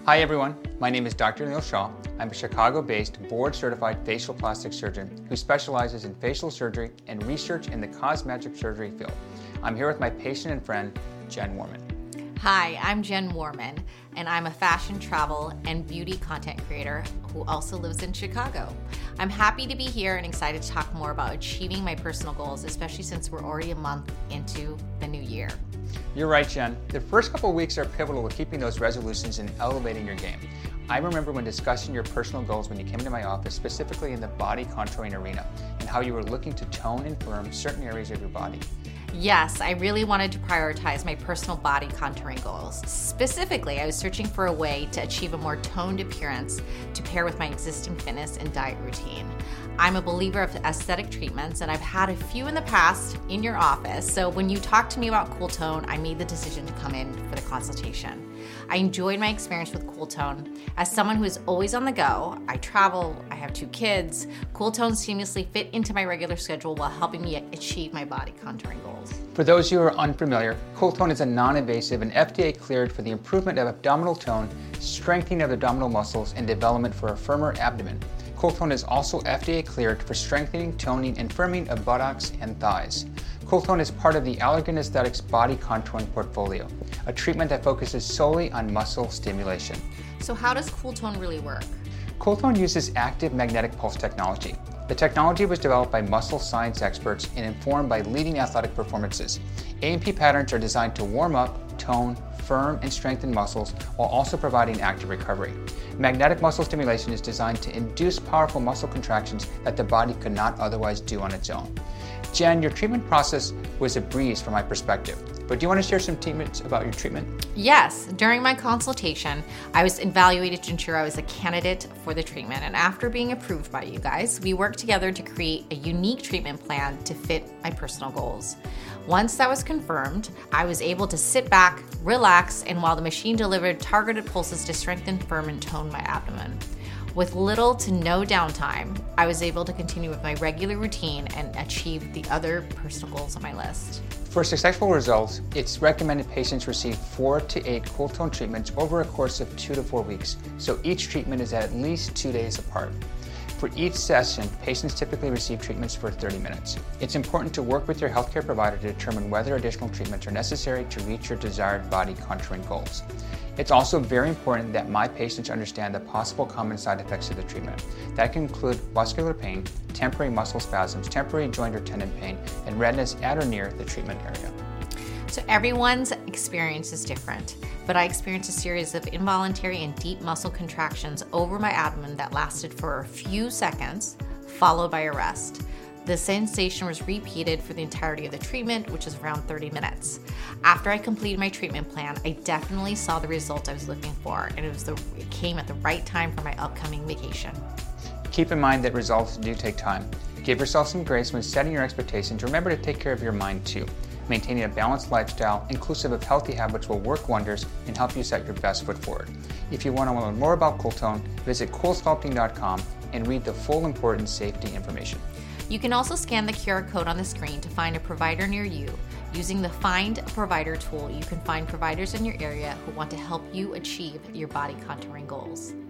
Hi everyone, my name is Dr. Neil Shaw. I'm a Chicago-based board-certified facial plastic surgeon who specializes in facial surgery and research in the cosmetic surgery field. I'm here with my patient and friend, Jen Warman. Hi, I'm Jen Warman, and I'm a fashion, travel, and beauty content creator who also lives in Chicago. I'm happy to be here and excited to talk more about achieving my personal goals, especially since we're already a month into the new year. You're right, Jen. The first couple of weeks are pivotal to keeping those resolutions and elevating your game. I remember when discussing your personal goals when you came into my office, specifically in the body contouring arena, and how you were looking to tone and firm certain areas of your body. Yes, I really wanted to prioritize my personal body contouring goals. Specifically, I was searching for a way to achieve a more toned appearance to pair with my existing fitness and diet routine. I'm a believer of aesthetic treatments, and I've had a few in the past in your office. So when you talked to me about Cool Tone, I made the decision to come in for the consultation. I enjoyed my experience with Cool Tone. As someone who is always on the go, I travel, I have 2 kids, Cool Tone seamlessly fit into my regular schedule while helping me achieve my body contouring goals. For those who are unfamiliar, Cool Tone is a non-invasive and FDA cleared for the improvement of abdominal tone, strengthening of abdominal muscles, and development for a firmer abdomen. Cool Tone is also FDA cleared for strengthening, toning, and firming of buttocks and thighs. Cool Tone is part of the Allergan Aesthetics body contouring portfolio, a treatment that focuses solely on muscle stimulation. So how does Cool Tone really work? Cool Tone uses active magnetic pulse technology. The technology was developed by muscle science experts and informed by leading athletic performances. AMP patterns are designed to warm up, tone, firm, and strengthen muscles while also providing active recovery. Magnetic muscle stimulation is designed to induce powerful muscle contractions that the body could not otherwise do on its own. Jen, your treatment process was a breeze from my perspective, but do you want to share some tidbits about your treatment? Yes. During my consultation, I was evaluated to ensure I was a candidate for the treatment. And after being approved by you guys, we worked together to create a unique treatment plan to fit my personal goals. Once that was confirmed, I was able to sit back, relax, and while the machine delivered targeted pulses to strengthen, firm, and tone my abdomen. With little to no downtime, I was able to continue with my regular routine and achieve the other personal goals on my list. For successful results, it's recommended patients receive 4 to 8 Cool Tone treatments over a course of 2 to 4 weeks, so each treatment is at least 2 days apart. For each session, patients typically receive treatments for 30 minutes. It's important to work with your healthcare provider to determine whether additional treatments are necessary to reach your desired body contouring goals. It's also very important that my patients understand the possible common side effects of the treatment. That can include muscular pain, temporary muscle spasms, temporary joint or tendon pain, and redness at or near the treatment area. So everyone's experience is different, but I experienced a series of involuntary and deep muscle contractions over my abdomen that lasted for a few seconds, followed by a rest. The sensation was repeated for the entirety of the treatment, which is around 30 minutes. After I completed my treatment plan, I definitely saw the results I was looking for, and it came at the right time for my upcoming vacation. Keep in mind that results do take time. Give yourself some grace when setting your expectations. Remember to take care of your mind too. Maintaining a balanced lifestyle, inclusive of healthy habits, will work wonders and help you set your best foot forward. If you want to learn more about Cool Tone, visit coolsculpting.com and read the full important safety information. You can also scan the QR code on the screen to find a provider near you. Using the Find a Provider tool, you can find providers in your area who want to help you achieve your body contouring goals.